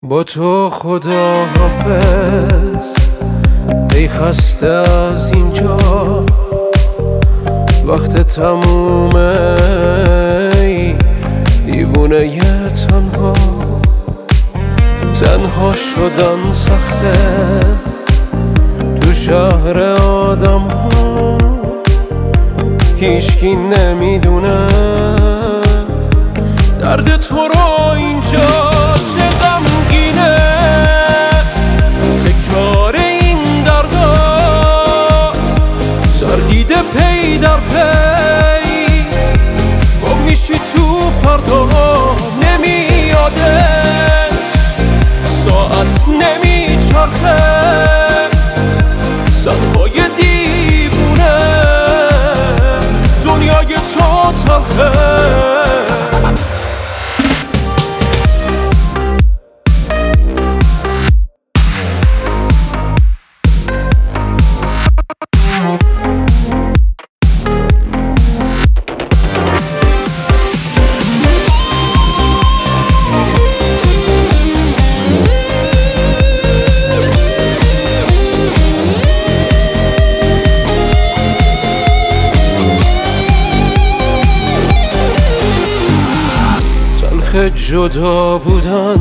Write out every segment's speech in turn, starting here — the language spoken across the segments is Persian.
با تو خدا حافظ، ای خسته از اینجا وقت تمومه، ای دیوونه ی تنها شدن سخته تو شهر آدم ها، هیچکی نمیدونه درد تو رو اینجا چه غمگینه، چه کار این دردا سردیده پی در پی، گم میشی تو فردا نمیادش، ساعت نمیچرخه، سرهای دیوونه دنیای تو تلخه. جدا بودن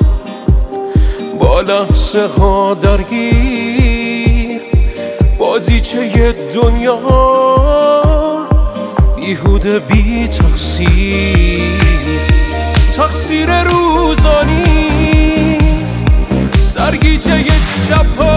با لحظه ها درگیر، بازیچه ی دنیا بیهوده بی تقصیر روزانیست، سرگیجه ی شبها